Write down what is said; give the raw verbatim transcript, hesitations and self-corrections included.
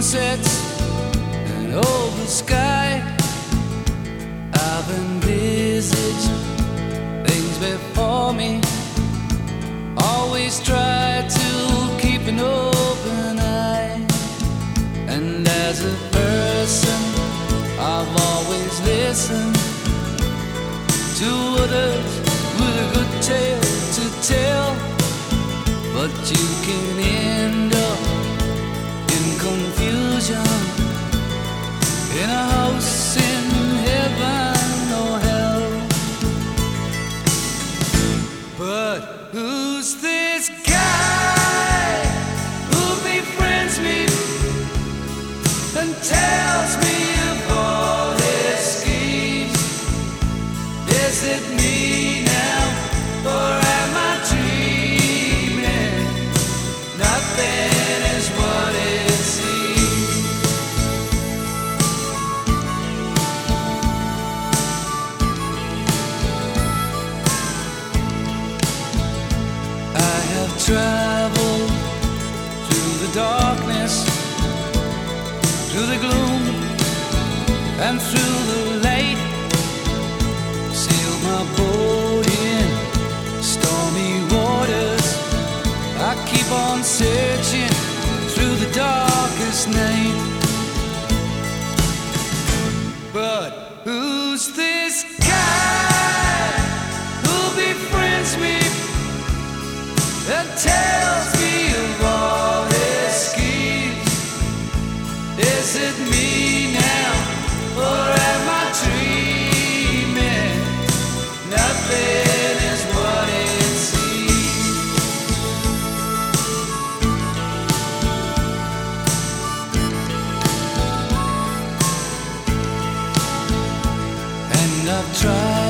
sunsets and open sky. I've envisaged things before me, always try to keep an open eye. And as a person, I've always listened to others with a good tale to tell. But you can end up in confusion, in a house in heaven or hell. But who's this guy who befriends me and tells me of all his schemes? Is it me now, or am I dreaming? Nothing is what it seems. I have traveled through the darkness, through the gloom, and through the light. Sailed my boat in stormy waters. I keep on searching through the darkest night. But who's this guy who befriends me and tells me of all his schemes? Is it me now, or am I dreaming? Nothing is what it seems. And I've tried